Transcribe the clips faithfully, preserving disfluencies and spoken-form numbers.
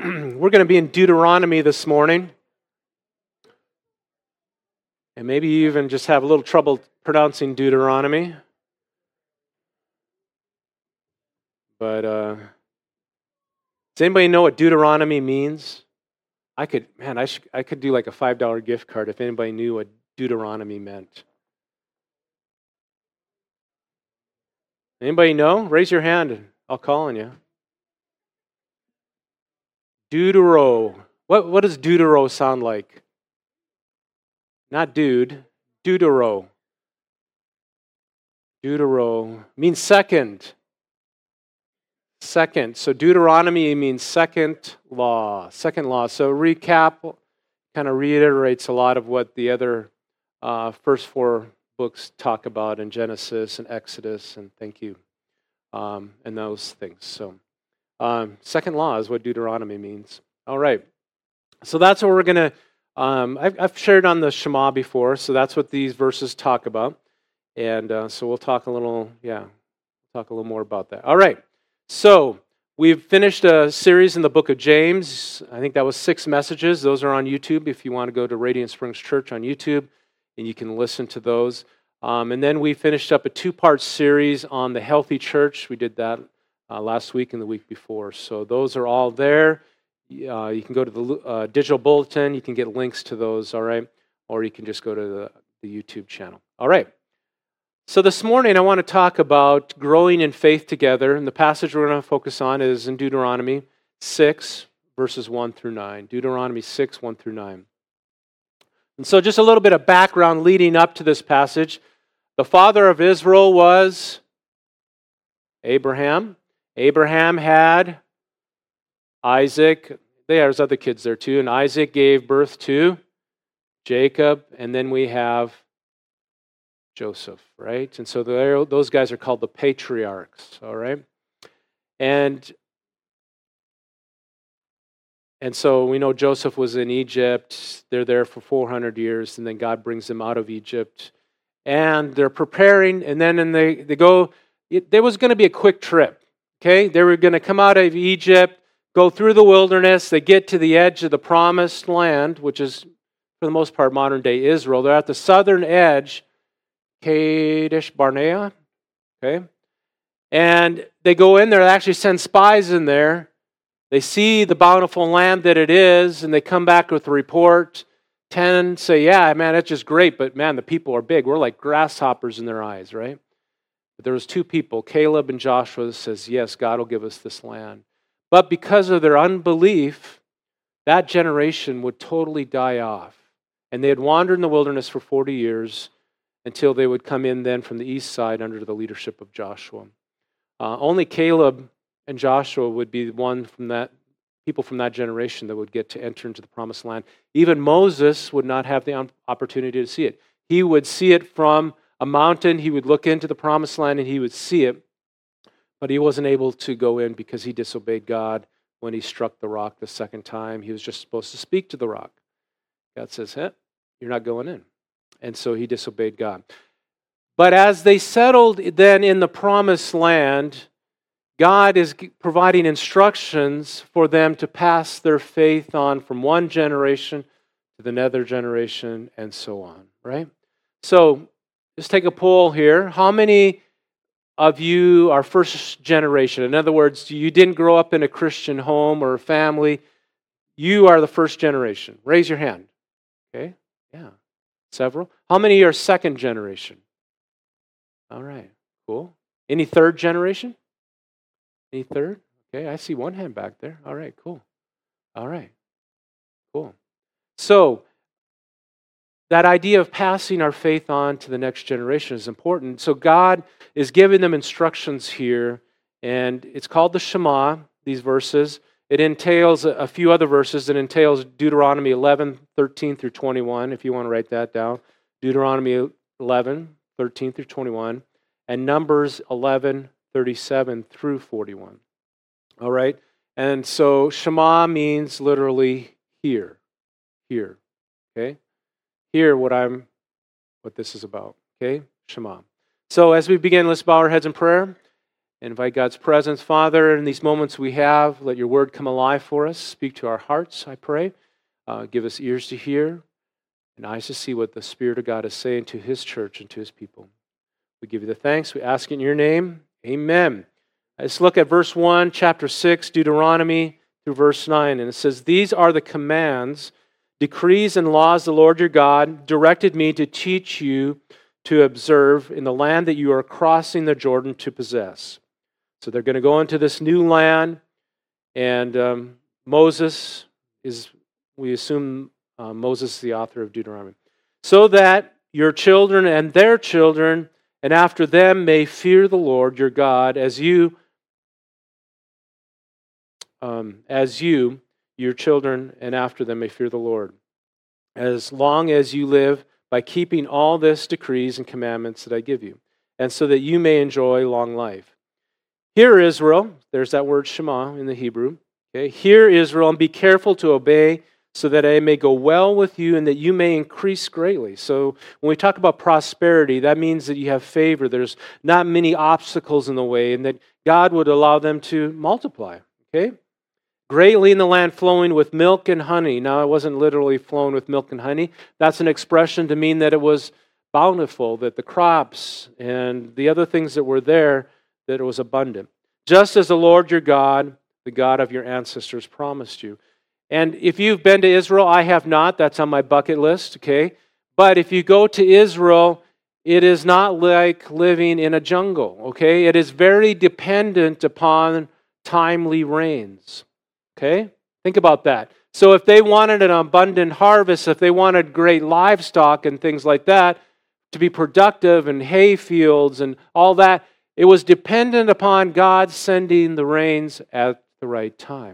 We're going to be in Deuteronomy this morning. And maybe you even just have a little trouble pronouncing Deuteronomy. But uh, does anybody know what Deuteronomy means? I could, man, I, should, I could do like a five dollar gift card if anybody knew what Deuteronomy meant. Anybody know? Raise your hand and I'll call on you. Deutero. What, what does Deutero sound like? Not dude. Deutero. Deutero means second. Second. So Deuteronomy means second law. Second law. So recap kind of reiterates a lot of what the other uh, first four books talk about in Genesis and Exodus, and thank you, um, and those things. So um, second law is what Deuteronomy means. All right. So that's what we're going to, um, I've, I've shared on the Shema before, so that's what these verses talk about. And uh, so we'll talk a little, yeah, talk a little more about that. All right. So we've finished a series in the book of James. I think that was six messages. Those are on YouTube if you want to go to Radiant Springs Church on YouTube, and you can listen to those. Um, and then we finished up a two-part series on the healthy church. We did that uh, last week and the week before. So those are all there. Uh, you can go to the uh, digital bulletin. You can get links to those, all right? Or you can just go to the, the YouTube channel. All right. So this morning I want to talk about growing in faith together. And the passage we're going to focus on is in Deuteronomy six, verses one through nine. Deuteronomy six, one through nine. And so just a little bit of background leading up to this passage. The father of Israel was Abraham. Abraham had Isaac. There's other kids there too. And Isaac gave birth to Jacob. And then we have Joseph, right? And so those guys are called the patriarchs, all right? And, and so we know Joseph was in Egypt. They're there for four hundred years, and then God brings them out of Egypt. And they're preparing, and then and they, they go, it, there was going to be a quick trip, okay? They were going to come out of Egypt, go through the wilderness, they get to the edge of the promised land, which is, for the most part, modern-day Israel. They're at the southern edge, Kadesh Barnea, okay? And they go in there, they actually send spies in there. They see the bountiful land that it is, and they come back with a report. Ten say, yeah, man, it's just great, but man, the people are big. We're like grasshoppers in their eyes, right? But there was two people, Caleb and Joshua, that says, yes, God will give us this land. But because of their unbelief, that generation would totally die off. And they had wandered in the wilderness for forty years until they would come in then from the east side under the leadership of Joshua. Uh, only Caleb and Joshua would be one from that people from that generation that would get to enter into the promised land. Even Moses would not have the opportunity to see it. He would see it from a mountain. He would look into the promised land and he would see it, but he wasn't able to go in because he disobeyed God when he struck the rock the second time. He was just supposed to speak to the rock. God says, hey, you're not going in. And so he disobeyed God. But as they settled then in the promised land, God is providing instructions for them to pass their faith on from one generation to the other generation and so on, right? So just take a poll here. How many of you are first generation? In other words, you didn't grow up in a Christian home or family. You are the first generation. Raise your hand. Okay, yeah, several. How many are second generation? All right, cool. Any third generation? Any third? Okay, I see one hand back there. All right, cool. All right, cool. So, that idea of passing our faith on to the next generation is important. So, God is giving them instructions here, and it's called the Shema, these verses. It entails a few other verses. It entails Deuteronomy eleven, thirteen through twenty-one, if you want to write that down. Deuteronomy eleven, thirteen through twenty-one, and Numbers eleven, thirty-seven through forty-one. All right? And so Shema means literally hear. Hear. Okay? Hear what I'm what this is about. Okay? Shema. So as we begin, let's bow our heads in prayer. and invite God's presence. Father, in these moments we have, let your word come alive for us. Speak to our hearts, I pray. Uh, give us ears to hear and eyes to see what the Spirit of God is saying to his church and to his people. We give you the thanks. We ask it in your name. Amen. Let's look at verse one, chapter six, Deuteronomy, through verse nine. And it says, "These are the commands, decrees, and laws the Lord your God directed me to teach you to observe in the land that you are crossing the Jordan to possess." So they're going to go into this new land, and um, Moses is, we assume uh, Moses is the author of Deuteronomy. "So that your children and their children and after them may fear the Lord your God as you, um, as you, your children and after them may fear the Lord, as long as you live by keeping all this decrees and commandments that I give you, and so that you may enjoy long life. Hear, Israel," there's that word Shema in the Hebrew. Okay, "Hear, Israel, and be careful to obey, so that I may go well with you and that you may increase greatly." So when we talk about prosperity, that means that you have favor. There's not many obstacles in the way, and that God would allow them to multiply. Okay? "Greatly in the land flowing with milk and honey." Now, it wasn't literally flowing with milk and honey. That's an expression to mean that it was bountiful, that the crops and the other things that were there, that it was abundant. "Just as the Lord your God, the God of your ancestors, promised you." And if you've been to Israel, I have not. That's on my bucket list, okay? But if you go to Israel, it is not like living in a jungle, okay? It is very dependent upon timely rains, okay? Think about that. So if they wanted an abundant harvest, if they wanted great livestock and things like that, to be productive and hay fields and all that, it was dependent upon God sending the rains at the right time.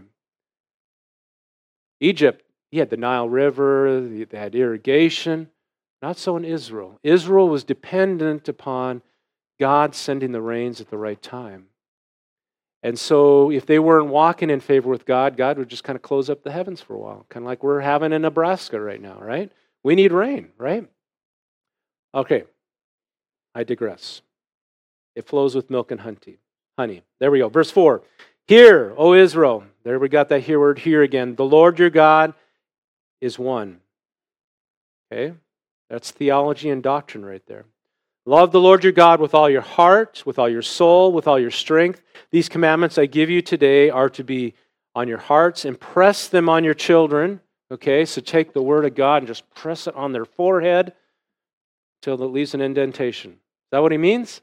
Egypt, you had the Nile River, they had irrigation. Not so in Israel. Israel was dependent upon God sending the rains at the right time. And so if they weren't walking in favor with God, God would just kind of close up the heavens for a while. Kind of like we're having in Nebraska right now, right? We need rain, right? Okay, I digress. It flows with milk and honey. Honey. There we go. Verse four. "Hear, O Israel." There we got that here word here again. "The Lord your God is one." Okay? That's theology and doctrine right there. "Love the Lord your God with all your heart, with all your soul, with all your strength. These commandments I give you today are to be on your hearts. Impress them on your children." Okay, so take the word of God and just press it on their forehead till it leaves an indentation. Is that what he means?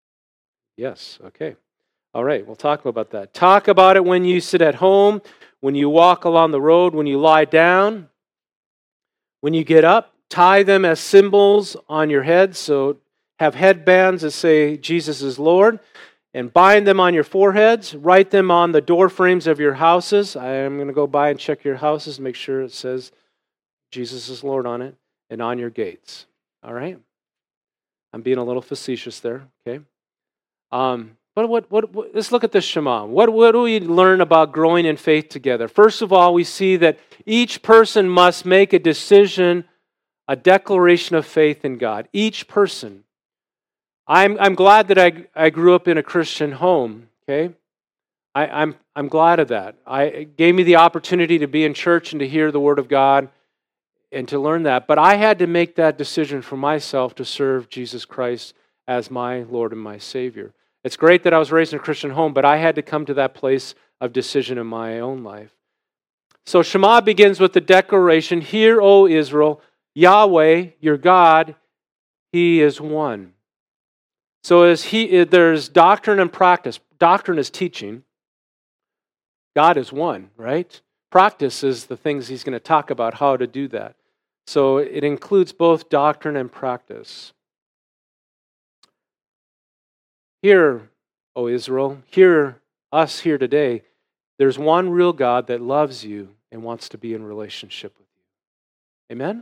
Yes, okay. All right, we'll talk about that. "Talk about it when you sit at home, when you walk along the road, when you lie down, when you get up. Tie them as symbols on your head." So have headbands that say Jesus is Lord. "And bind them on your foreheads. Write them on the door frames of your houses." I am going to go by and check your houses, make sure it says Jesus is Lord on it. "And on your gates." All right? I'm being a little facetious there, okay? Um... But what, what, what, let's look at this Shema. What, what do we learn about growing in faith together? First of all, we see that each person must make a decision, a declaration of faith in God. Each person. I'm, I'm glad that I, I grew up in a Christian home, okay? I, I'm, I'm glad of that. I, it gave me the opportunity to be in church and to hear the Word of God and to learn that. But I had to make that decision for myself to serve Jesus Christ as my Lord and my Savior. It's great that I was raised in a Christian home, but I had to come to that place of decision in my own life. So Shema begins with the declaration, "Hear, O Israel, Yahweh, your God, He is one." So as he, there's doctrine and practice. Doctrine is teaching. God is one, right? Practice is the things he's going to talk about, how to do that. So it includes both doctrine and practice. Hear, O Israel, hear us here today. There's one real God that loves you and wants to be in relationship with you. Amen?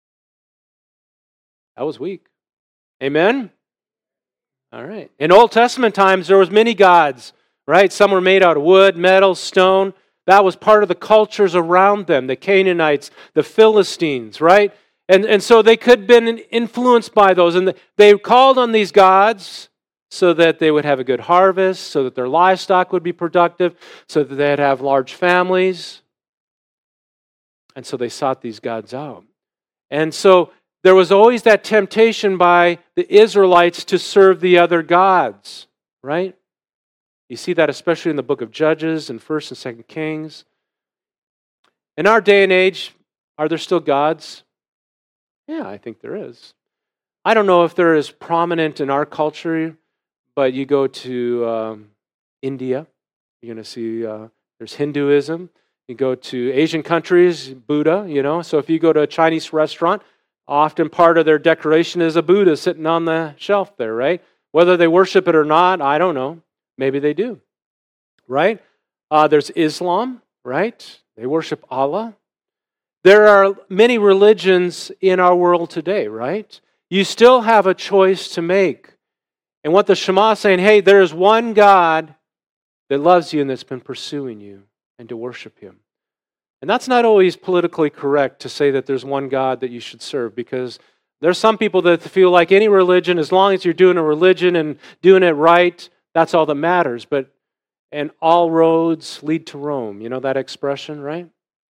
That was weak. Amen? All right. In Old Testament times, there was many gods, right? Some were made out of wood, metal, stone. That was part of the cultures around them, the Canaanites, the Philistines, right? And, and so they could have been influenced by those. And they called on these gods so that they would have a good harvest, so that their livestock would be productive, so that they'd have large families. And so they sought these gods out. And so there was always that temptation by the Israelites to serve the other gods, right? You see that especially in the book of Judges and First and Second Kings. In our day and age, are there still gods? Yeah, I think there is. I don't know if they're as prominent in our culture, but you go to um, India, you're going to see uh, there's Hinduism. You go to Asian countries, Buddha, you know. So if you go to a Chinese restaurant, often part of their decoration is a Buddha sitting on the shelf there, right? Whether they worship it or not, I don't know. Maybe they do, right? Uh, there's Islam, right? They worship Allah. There are many religions in our world today, right? You still have a choice to make. And what the Shema is saying, hey, there is one God that loves you and that's been pursuing you, and to worship Him. And that's not always politically correct to say that there's one God that you should serve, because there's some people that feel like any religion, as long as you're doing a religion and doing it right, that's all that matters. But and all roads lead to Rome. You know that expression, right?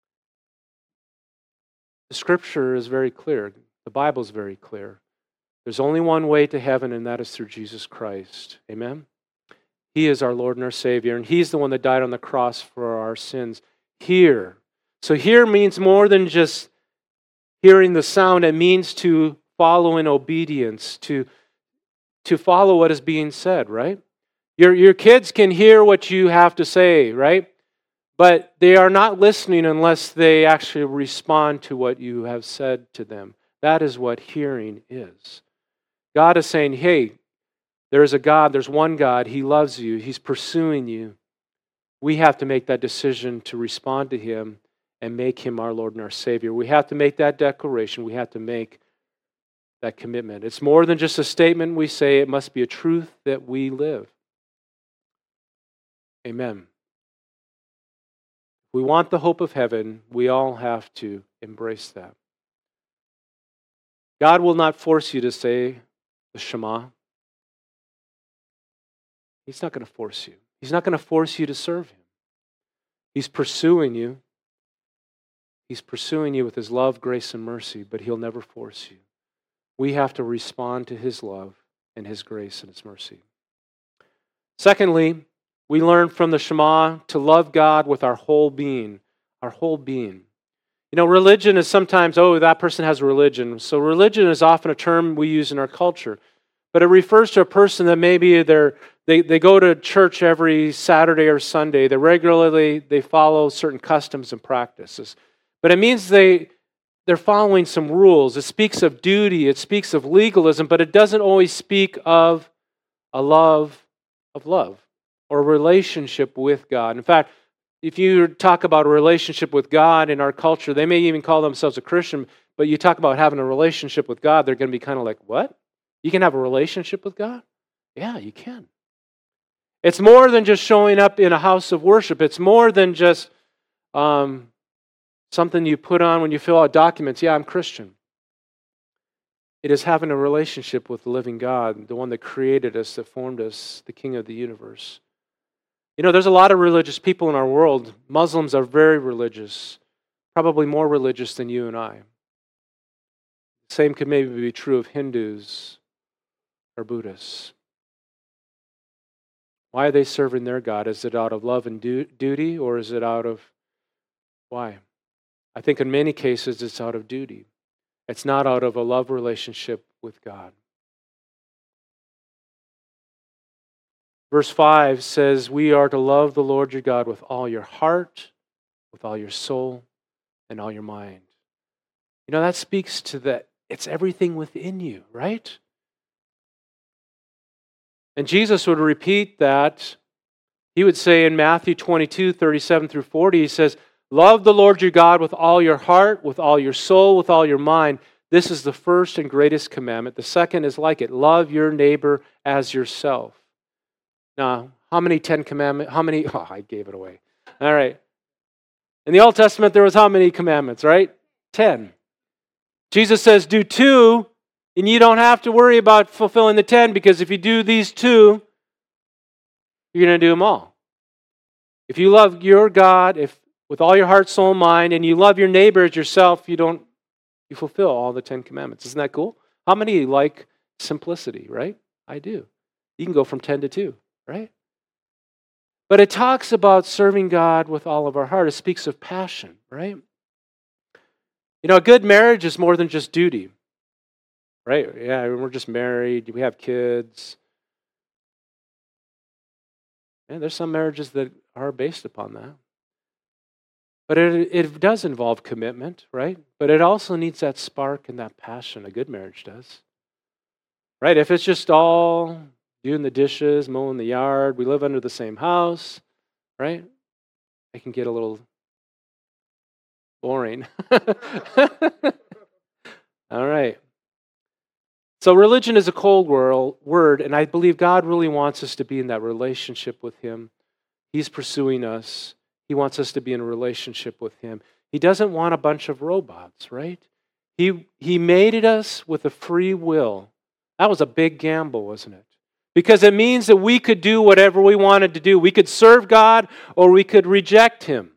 The Scripture is very clear. The Bible is very clear. There's only one way to heaven, and that is through Jesus Christ. Amen? He is our Lord and our Savior, and He's the one that died on the cross for our sins. Hear. So hear means more than just hearing the sound. It means to follow in obedience, to, to follow what is being said, right? Your, your kids can hear what you have to say, right? But they are not listening unless they actually respond to what you have said to them. That is what hearing is. God is saying, hey, there is a God, there's one God, He loves you, He's pursuing you. We have to make that decision to respond to Him and make Him our Lord and our Savior. We have to make that declaration. We have to make that commitment. It's more than just a statement we say. It must be a truth that we live. Amen. If we want the hope of heaven, we all have to embrace that. God will not force you to say the Shema. He's not going to force you. He's not going to force you to serve Him. He's pursuing you. He's pursuing you with His love, grace, and mercy, but He'll never force you. We have to respond to His love and His grace and His mercy. Secondly, we learn from the Shema to love God with our whole being, our whole being. You know, religion is sometimes, oh, that person has a religion. So religion is often a term we use in our culture. But it refers to a person that maybe they're, they, they go to church every Saturday or Sunday. They regularly, they follow certain customs and practices. But it means they, they're following some rules. It speaks of duty. It speaks of legalism. But it doesn't always speak of a love of love or a relationship with God. In fact, if you talk about a relationship with God in our culture, they may even call themselves a Christian, but you talk about having a relationship with God, they're going to be kind of like, what? You can have a relationship with God? Yeah, you can. It's more than just showing up in a house of worship. It's more than just um, something you put on when you fill out documents. Yeah, I'm Christian. It is having a relationship with the living God, the one that created us, that formed us, the King of the universe. You know, there's a lot of religious people in our world. Muslims are very religious, probably more religious than you and I. The same could maybe be true of Hindus or Buddhists. Why are they serving their God? Is it out of love and du- duty, or is it out of, why? I think in many cases it's out of duty. It's not out of a love relationship with God. Verse five says, we are to love the Lord your God with all your heart, with all your soul, and all your mind. You know, that speaks to that. It's everything within you, right? And Jesus would repeat that. He would say in Matthew twenty-two, thirty-seven through forty, He says, love the Lord your God with all your heart, with all your soul, with all your mind. This is the first and greatest commandment. The second is like it. Love your neighbor as yourself. Now, how many Ten Commandments? How many? Oh, I gave it away. All right. In the Old Testament, there was how many commandments, right? Ten. Jesus says, do two. And you don't have to worry about fulfilling the ten, because if you do these two, you're going to do them all. If you love your God, if with all your heart, soul, and mind, and you love your neighbor as yourself, you don't you fulfill all the Ten Commandments. Isn't that cool? How many like simplicity, right? I do. You can go from ten to two, right? But it talks about serving God with all of our heart. It speaks of passion, right? You know, a good marriage is more than just duty, right? Yeah, we're just married, we have kids. And there's some marriages that are based upon that. But it, it does involve commitment, right? But it also needs that spark and that passion. A good marriage does. Right? If it's just all doing the dishes, mowing the yard, we live under the same house, right? It can get a little boring. All right. So religion is a cold world, word, and I believe God really wants us to be in that relationship with Him. He's pursuing us. He wants us to be in a relationship with Him. He doesn't want a bunch of robots, right? He, he made us with a free will. That was a big gamble, wasn't it? Because it means that we could do whatever we wanted to do. We could serve God or we could reject Him.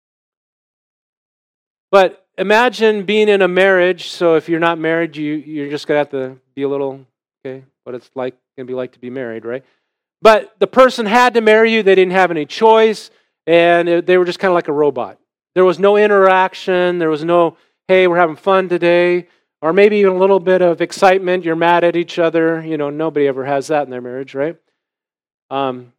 But imagine being in a marriage. So if you're not married, you, you're just going to have to be a little, okay, what it's like going to be like to be married, right? But the person had to marry you. They didn't have any choice. And it, they were just kind of like a robot. There was no interaction. There was no, hey, we're having fun today. Or maybe even a little bit of excitement. You're mad at each other. You know, nobody ever has that in their marriage, right? Um,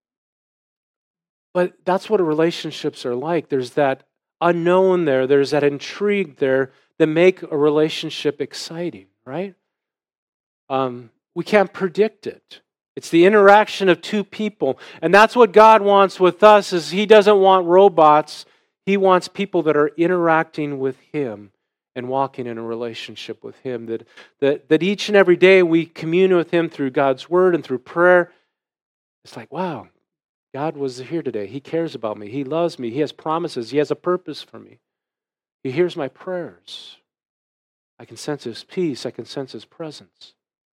but that's what relationships are like. There's that unknown there. There's that intrigue there that make a relationship exciting, right? Um, we can't predict it. It's the interaction of two people. And that's what God wants with us, is He doesn't want robots. He wants people that are interacting with Him and walking in a relationship with Him. That, that, that each and every day we commune with Him through God's Word and through prayer. It's like, wow, God was here today. He cares about me. He loves me. He has promises. He has a purpose for me. He hears my prayers. I can sense His peace. I can sense His presence.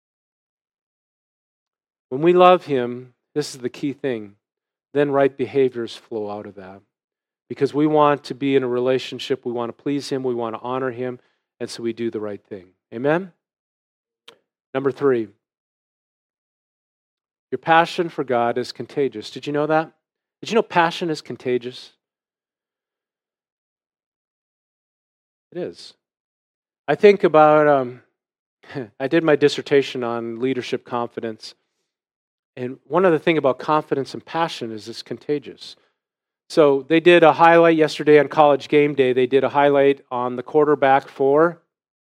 When we love Him, this is the key thing, then right behaviors flow out of that. Because we want to be in a relationship, we want to please Him, we want to honor Him, and so we do the right thing. Amen? Number three, your passion for God is contagious. Did you know that? Did you know passion is contagious? It is. I think about, um, I did my dissertation on leadership confidence. And one other thing about confidence and passion is it's contagious. So they did a highlight yesterday on College Game Day. They did a highlight on the quarterback for,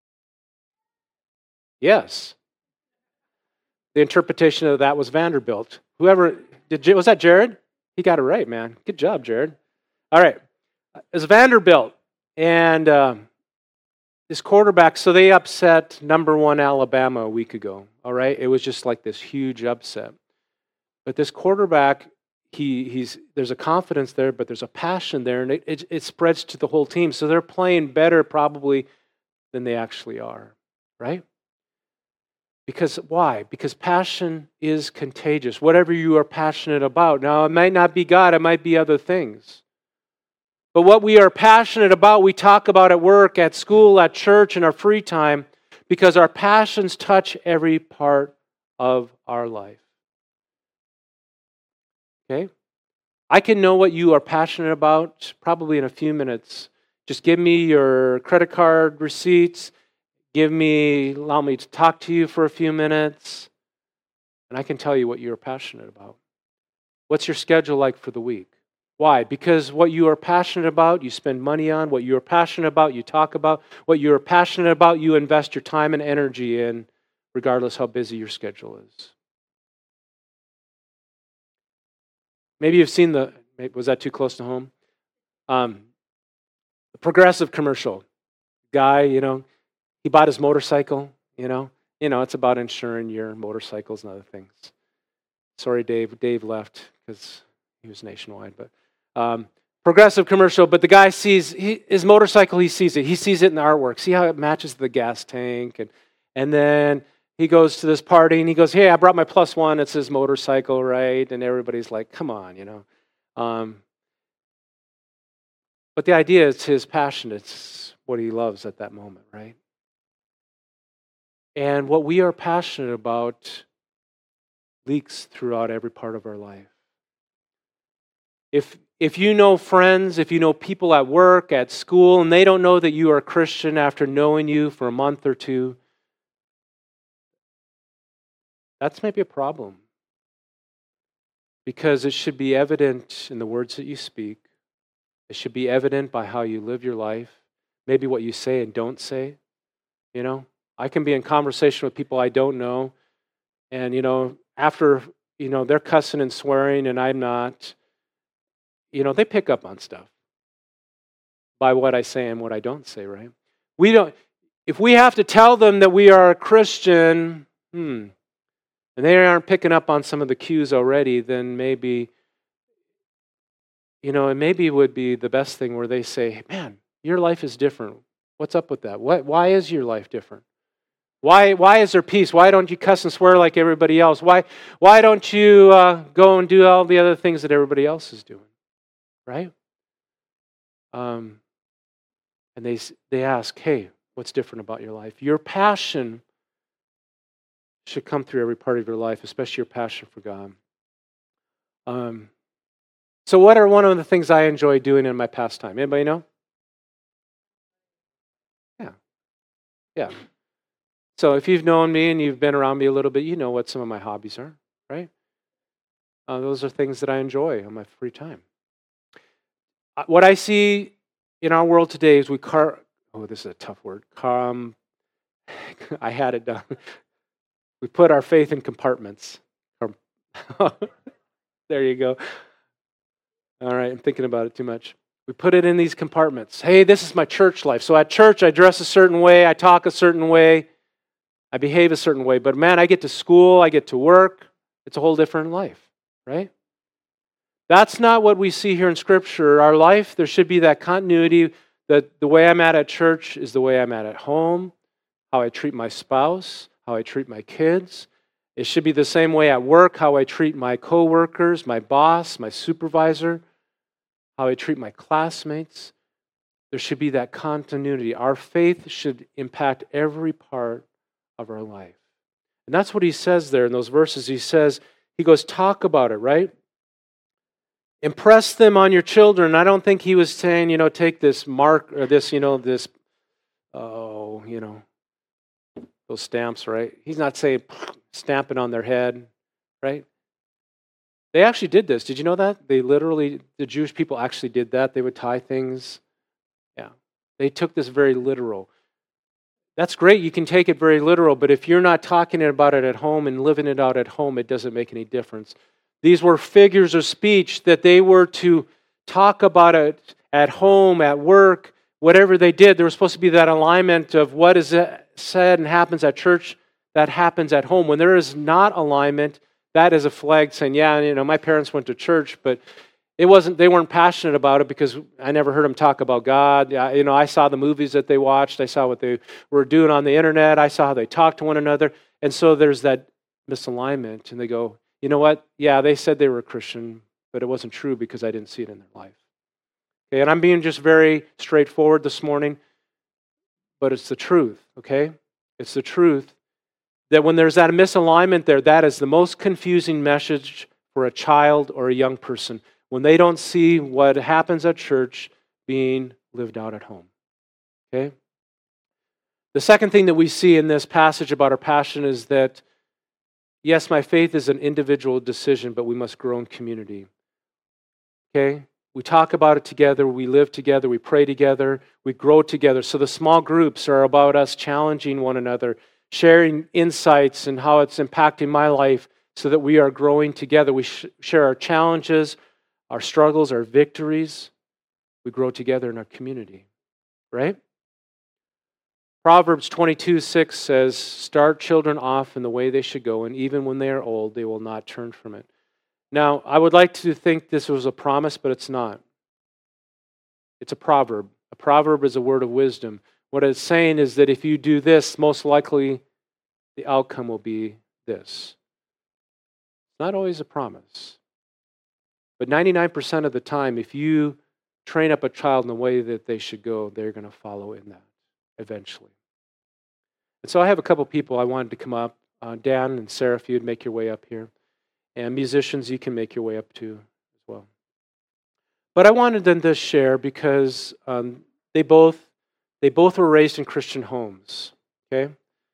yes. The interpretation of that was Vanderbilt. Whoever, did was that Jared? He got it right, man. Good job, Jared. All right. It's Vanderbilt. And uh, this quarterback, so they upset number one Alabama a week ago. All right. It was just like this huge upset. But this quarterback, he he's there's a confidence there, but there's a passion there, and it, it, it spreads to the whole team. So they're playing better probably than they actually are, right? Because why? Because passion is contagious. Whatever you are passionate about. Now, it might not be God, it might be other things. But what we are passionate about, we talk about at work, at school, at church, in our free time, because our passions touch every part of our life. Okay? I can know what you are passionate about probably in a few minutes. Just give me your credit card receipts. Give me, allow me to talk to you for a few minutes. And I can tell you what you're passionate about. What's your schedule like for the week? Why? Because what you are passionate about, you spend money on. What you are passionate about, you talk about. What you are passionate about, you invest your time and energy in, regardless how busy your schedule is. Maybe you've seen the, was that too close to home? Um, the Progressive commercial. Guy, you know, he bought his motorcycle, you know. You know, it's about insuring your motorcycles and other things. Sorry, Dave. Dave left because he was nationwide. But um, Progressive commercial, but the guy sees, he, his motorcycle, he sees it. He sees it in the artwork. See how it matches the gas tank and, And then he goes to this party and he goes, hey, I brought my plus one. It's his motorcycle, right? And everybody's like, come on, you know. Um, but the idea is his passion. It's what he loves at that moment, right? And what we are passionate about leaks throughout every part of our life. If if you know friends, if you know people at work, at school, and they don't know that you are a Christian after knowing you for a month or two, that's maybe a problem. Because it should be evident in the words that you speak. It should be evident by how you live your life, maybe what you say and don't say. You know, I can be in conversation with people I don't know, and, you know, after, you know, they're cussing and swearing and I'm not, you know, they pick up on stuff by what I say and what I don't say, right? We don't, if we have to tell them that we are a Christian, hmm, and they aren't picking up on some of the cues already, then maybe, you know, it maybe would be the best thing where they say, man, your life is different. What's up with that? What, why is your life different? Why, why is there peace? Why don't you cuss and swear like everybody else? Why, why don't you uh, go and do all the other things that everybody else is doing? Right? Um, and they they ask, hey, what's different about your life? Your passion should come through every part of your life, especially your passion for God. Um, so what are one of the things I enjoy doing in my pastime? Anybody know? Yeah. Yeah. So if you've known me and you've been around me a little bit, you know what some of my hobbies are, right? Uh, those are things that I enjoy on my free time. Uh, what I see in our world today is we car. Oh, this is a tough word. Um, I had it done. We put our faith in compartments. There you go. All right, I'm thinking about it too much. We put it in these compartments. Hey, this is my church life. So at church, I dress a certain way, I talk a certain way, I behave a certain way. But man, I get to school, I get to work. It's a whole different life, right? That's not what we see here in Scripture. Our life, there should be that continuity that the way I'm at at church is the way I'm at at home, how I treat my spouse, how I treat my kids. It should be the same way at work, how I treat my coworkers, my boss, my supervisor, how I treat my classmates. There should be that continuity. Our faith should impact every part of our life. And that's what he says there in those verses. He says, he goes, talk about it, right? Impress them on your children. I don't think he was saying, you know, take this mark or this, you know, this, oh, you know, those stamps, right? He's not saying stamp it on their head, right? They actually did this. Did you know that? They literally, the Jewish people actually did that. They would tie things. Yeah. They took this very literal. That's great. You can take it very literal, but if you're not talking about it at home and living it out at home, it doesn't make any difference. These were figures of speech that they were to talk about it at home, at work, whatever they did. There was supposed to be that alignment of what is said and happens at church, that happens at home. When there is not alignment, that is a flag saying, yeah, you know, my parents went to church, but it wasn't. They weren't passionate about it because I never heard them talk about God. You know, I saw the movies that they watched. I saw what they were doing on the internet. I saw how they talked to one another. And so there's that misalignment. And they go, you know what? Yeah, they said they were a Christian, but it wasn't true because I didn't see it in their life. Okay, and I'm being just very straightforward this morning, but it's the truth, okay? It's the truth that when there's that misalignment there, that is the most confusing message for a child or a young person when they don't see what happens at church being lived out at home, okay? The second thing that we see in this passage about our passion is that yes, my faith is an individual decision, but we must grow in community. Okay? We talk about it together, we live together, we pray together, we grow together. So the small groups are about us challenging one another, sharing insights and how it's impacting my life so that we are growing together. We sh- share our challenges, our struggles, our victories. We grow together in our community. Right? Proverbs twenty-two six says, start children off in the way they should go, and even when they are old, they will not turn from it. Now, I would like to think this was a promise, but it's not. It's a proverb. A proverb is a word of wisdom. What it's saying is that if you do this, most likely the outcome will be this. It's not always a promise. But ninety-nine percent of the time, if you train up a child in the way that they should go, they're going to follow in that eventually. And so I have a couple people I wanted to come up. Uh, Dan and Sarah, if you'd make your way up here. And musicians, you can make your way up too as well. But I wanted them to share because um, they both they both were raised in Christian homes. Okay?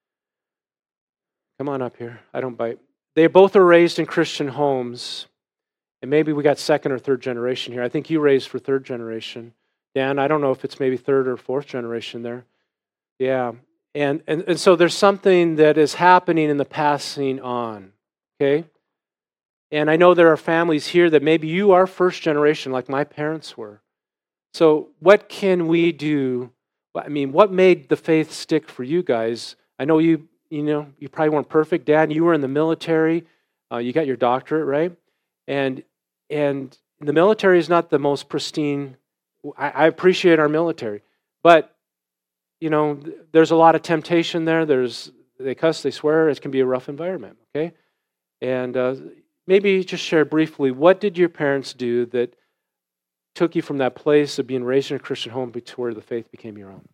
Come on up here. I don't bite. They both were raised in Christian homes. And maybe we got second or third generation here. I think you raised for third generation. Dan, I don't know if it's maybe third or fourth generation there. Yeah. And, and and so there's something that is happening in the passing on, okay? And I know there are families here that maybe you are first generation like my parents were. So what can we do? I mean, what made the faith stick for you guys? I know you, you know, you probably weren't perfect. Dad, you were in the military. Uh, you got your doctorate, right? And and the military is not the most pristine. I, I appreciate our military, but you know, there's a lot of temptation there. There's they cuss, they swear. It can be a rough environment, okay? And uh, maybe just share briefly, what did your parents do that took you from that place of being raised in a Christian home to where the faith became your own?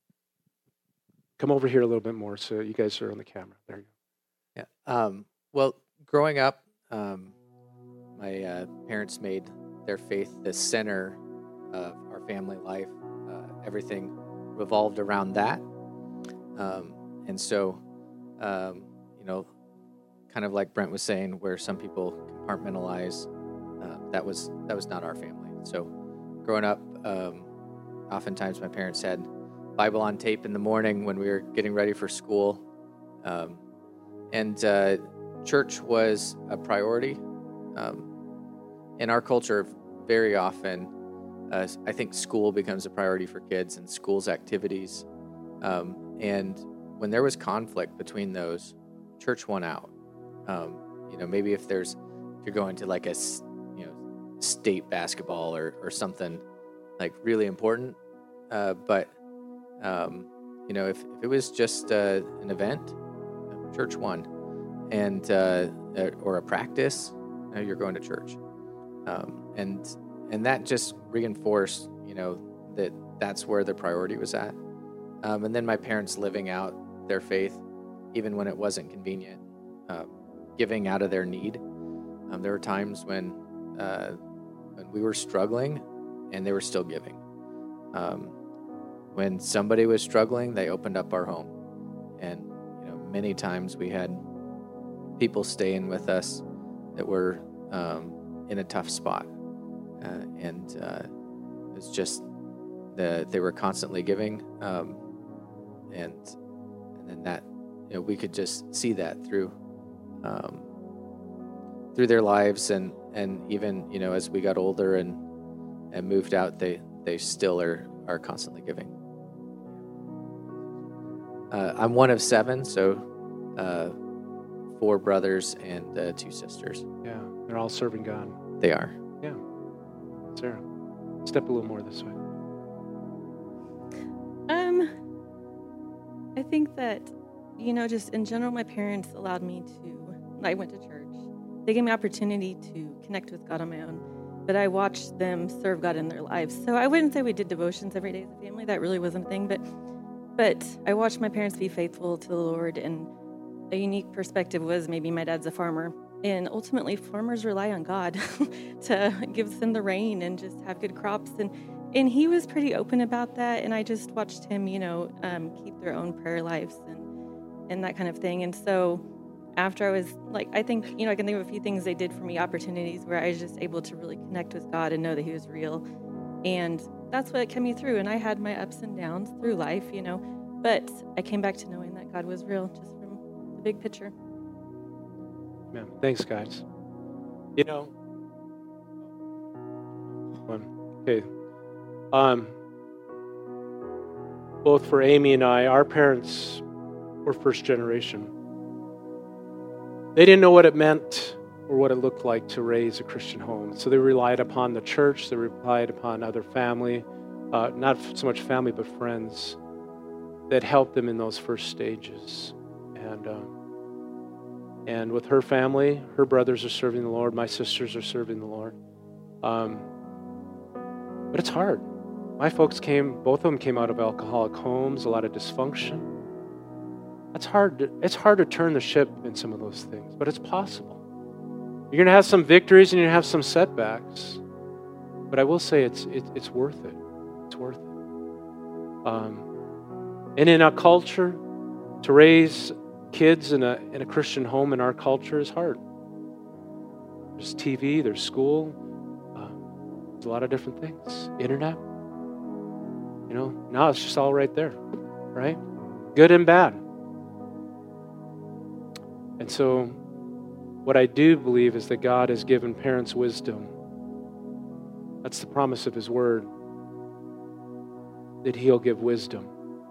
Come over here a little bit more so you guys are on the camera. There you go. Yeah. Um, well, growing up, um, my uh, parents made their faith the center of our family life. Uh, everything revolved around that. Um, and so, um, you know, kind of like Brent was saying, where some people compartmentalize, uh, that was that was not our family. So growing up, um, oftentimes my parents had Bible on tape in the morning when we were getting ready for school. Um, and uh, church was a priority. Um, in our culture, very often, Uh, I think school becomes a priority for kids and school's activities. Um, and when there was conflict between those, church won out. Um, you know, maybe if there's, if you're going to like a, you know, state basketball or, or something like really important. Uh, but, um, you know, if, if it was just uh, an event, church won. And, uh, or a practice, you know, you're going to church. Um, and, And that just reinforced, you know, that that's where the priority was at. Um, and then my parents living out their faith, even when it wasn't convenient, um, giving out of their need. Um, there were times when uh, when we were struggling, and they were still giving. Um, when somebody was struggling, they opened up our home, and you know, many times we had people staying with us that were um, in a tough spot. Uh, and uh, it's just the they were constantly giving, um, and and then that you know we could just see that through um, through their lives, and, and even you know as we got older and and moved out, they they still are are constantly giving. Uh, I'm one of seven, so uh, four brothers and uh, two sisters. Yeah, they're all serving God. They are. Yeah. Sarah, step a little more this way. Um, I think that, you know, just in general, my parents allowed me to, I went to church. They gave me opportunity to connect with God on my own, but I watched them serve God in their lives. So I wouldn't say we did devotions every day as a family. That really wasn't a thing, but, but I watched my parents be faithful to the Lord, and a unique perspective was maybe my dad's a farmer. And ultimately, farmers rely on God to give them the rain and just have good crops. And and he was pretty open about that. And I just watched him, you know, um, keep their own prayer lives and, and that kind of thing. And so after I was like, I think, you know, I can think of a few things they did for me, opportunities where I was just able to really connect with God and know that he was real. And that's what kept me through. And I had my ups and downs through life, you know, but I came back to knowing that God was real just from the big picture. Man, thanks, guys. You know, okay. Um, both for Amy and I, our parents were first generation. They didn't know what it meant or what it looked like to raise a Christian home, so they relied upon the church. They relied upon other family, uh, not so much family, but friends that helped them in those first stages. And. Uh, And with her family, her brothers are serving the Lord. My sisters are serving the Lord. Um, but it's hard. My folks came, both of them came out of alcoholic homes, a lot of dysfunction. That's hard. To, it's hard to turn the ship in some of those things, but it's possible. You're going to have some victories and you're going to have some setbacks. But I will say it's it, it's worth it. It's worth it. Um, and in our culture, to raise kids in a in a Christian home in our culture is hard. There's T V, there's school, uh, there's a lot of different things. Internet. You know, now it's just all right there, right? Good and bad. And so, what I do believe is that God has given parents wisdom. That's the promise of His Word, that He'll give wisdom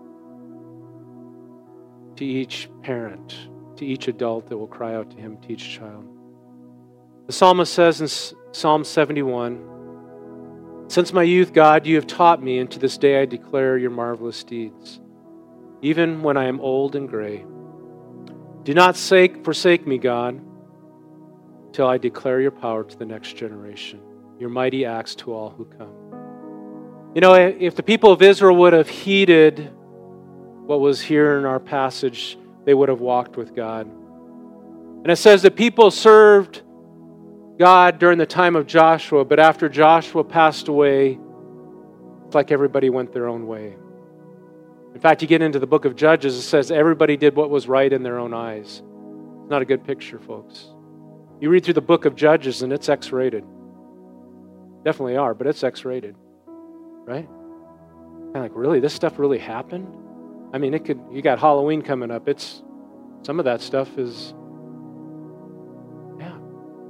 to each parent, to each adult that will cry out to Him, to each child. The psalmist says in Psalm seventy-one, "Since my youth, God, you have taught me, and to this day I declare your marvelous deeds, even when I am old and gray. Do not forsake me, God, till I declare your power to the next generation, your mighty acts to all who come." You know, if the people of Israel would have heeded what was here in our passage, they would have walked with God. And it says that people served God during the time of Joshua, but after Joshua passed away, it's like everybody went their own way. In fact, you get into the book of Judges, it says everybody did what was right in their own eyes. It's not a good picture, folks. You read through the book of Judges and it's X-rated. Definitely are, but it's X-rated. Right? Kind of like, really? This stuff really happened? I mean, it could. You got Halloween coming up. It's some of that stuff is, yeah.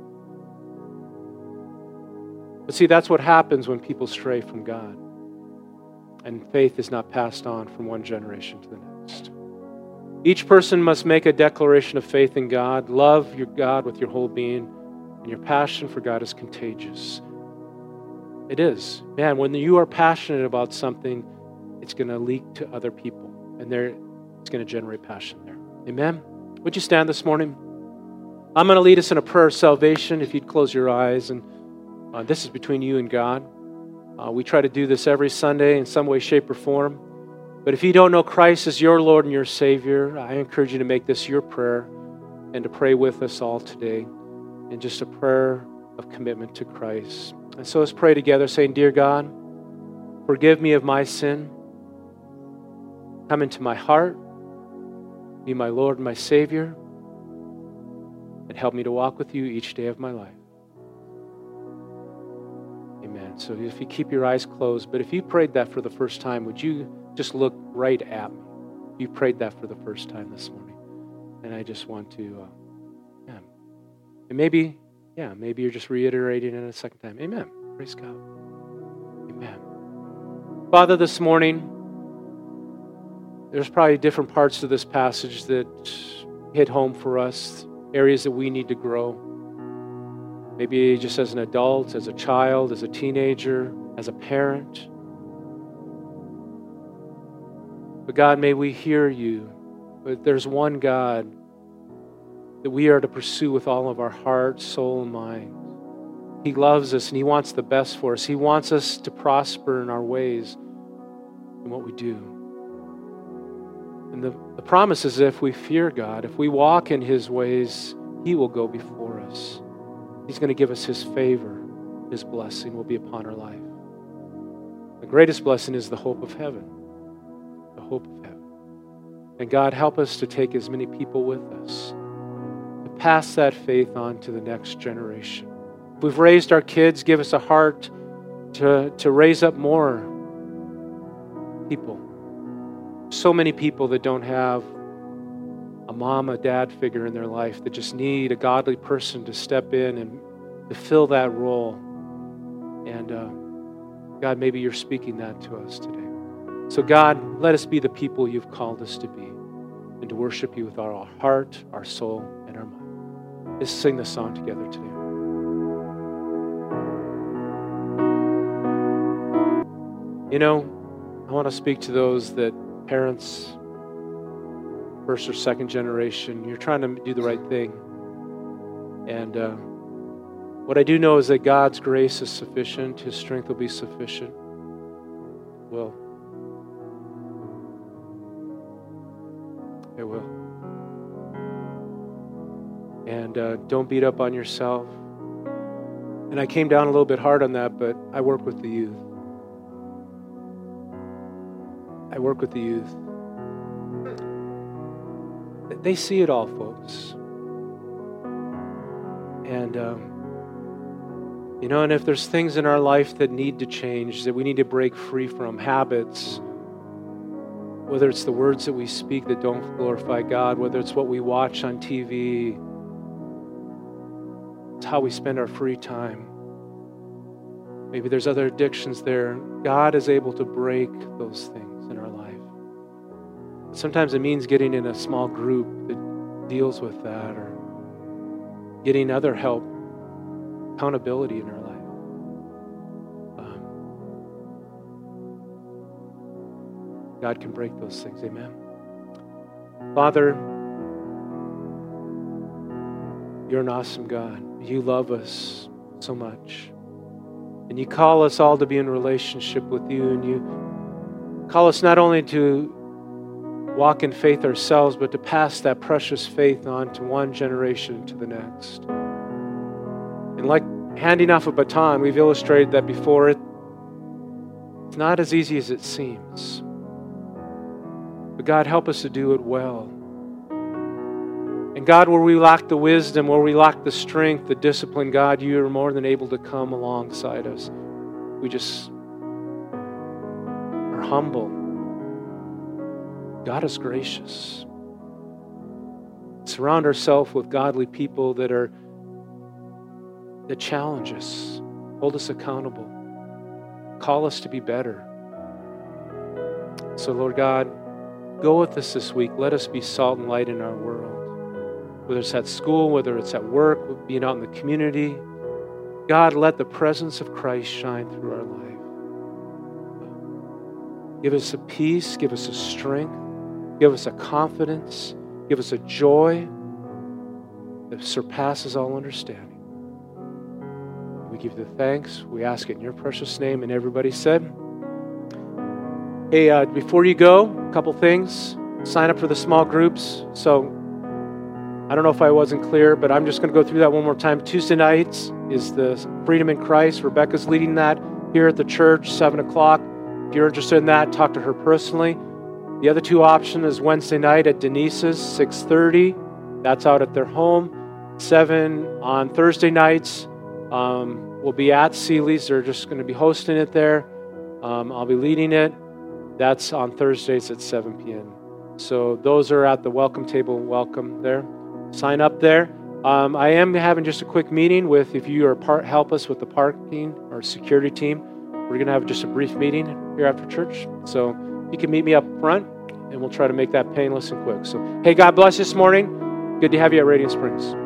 But see, that's what happens when people stray from God. And faith is not passed on from one generation to the next. Each person must make a declaration of faith in God. Love your God with your whole being. And your passion for God is contagious. It is. Man, when you are passionate about something, it's going to leak to other people. And there, it's going to generate passion there. Amen? Would you stand this morning? I'm going to lead us in a prayer of salvation. If you'd close your eyes. And uh, this is between you and God. Uh, we try to do this every Sunday in some way, shape, or form. But if you don't know Christ as your Lord and your Savior, I encourage you to make this your prayer and to pray with us all today in just a prayer of commitment to Christ. And so let's pray together, saying, "Dear God, forgive me of my sin. Come into my heart. Be my Lord and my Savior. And help me to walk with you each day of my life." Amen. So if you keep your eyes closed, but if you prayed that for the first time, would you just look right at me? You prayed that for the first time this morning. And I just want to, uh, yeah. And maybe, yeah, maybe you're just reiterating it a second time. Amen. Praise God. Amen. Father, this morning, there's probably different parts of this passage that hit home for us, areas that we need to grow. Maybe just as an adult, as a child, as a teenager, as a parent. But God, may we hear you. But there's one God that we are to pursue with all of our heart, soul, and mind. He loves us and He wants the best for us. He wants us to prosper in our ways in what we do. And the, the promise is if we fear God, if we walk in His ways, He will go before us. He's going to give us His favor. His blessing will be upon our life. The greatest blessing is the hope of heaven. The hope of heaven. And God, help us to take as many people with us, to pass that faith on to the next generation. If we've raised our kids, give us a heart to, to raise up more people. So many people that don't have a mom, a dad figure in their life that just need a godly person to step in and to fill that role. And uh, God, maybe you're speaking that to us today. So God, let us be the people you've called us to be and to worship you with our heart, our soul, and our mind. Let's sing this song together today. You know, I want to speak to those that parents, first or second generation, you're trying to do the right thing. And uh, what I do know is that God's grace is sufficient. His strength will be sufficient. Will. It will. And uh, don't beat up on yourself. And I came down a little bit hard on that, but I work with the youth. I work with the youth. They see it all, folks. And, um, you know, and if there's things in our life that need to change, that we need to break free from, habits, whether it's the words that we speak that don't glorify God, whether it's what we watch on T V, it's how we spend our free time. Maybe there's other addictions there. God is able to break those things in our life. Sometimes it means getting in a small group that deals with that, or getting other help, accountability in our life. Um, God can break those things. Amen. Father, you're an awesome God. You love us so much. And you call us all to be in relationship with you, and you call us not only to walk in faith ourselves, but to pass that precious faith on to one generation to the next. And like handing off a baton, we've illustrated that before, it, it's not as easy as it seems. But God, help us to do it well. And God, where we lack the wisdom, where we lack the strength, the discipline, God, you are more than able to come alongside us. We just are humble. God is gracious. Surround ourselves with godly people that are that challenge us, hold us accountable, call us to be better. So, Lord God, go with us this week. Let us be salt and light in our world. Whether it's at school, whether it's at work, being out in the community. God, let the presence of Christ shine through our life. Give us a peace, give us a strength, give us a confidence, give us a joy that surpasses all understanding. We give you the thanks. We ask it in your precious name. And everybody said, hey, uh, before you go, a couple things. Sign up for the small groups. So I don't know if I wasn't clear, but I'm just going to go through that one more time. Tuesday nights is the Freedom in Christ. Rebecca's leading that here at the church, seven o'clock. If you're interested in that, talk to her personally. The other two options is Wednesday night at Denise's, six thirty. That's out at their home. seven on Thursday nights. Um, we'll be at Seeley's. They're just going to be hosting it there. Um, I'll be leading it. That's on Thursdays at seven p.m. So those are at the welcome table. Welcome there. Sign up there. Um, I am having just a quick meeting with, if you are part, help us with the parking or security team. We're going to have just a brief meeting here after church. So you can meet me up front, and we'll try to make that painless and quick. So, hey, God bless you this morning. Good to have you at Radiant Springs.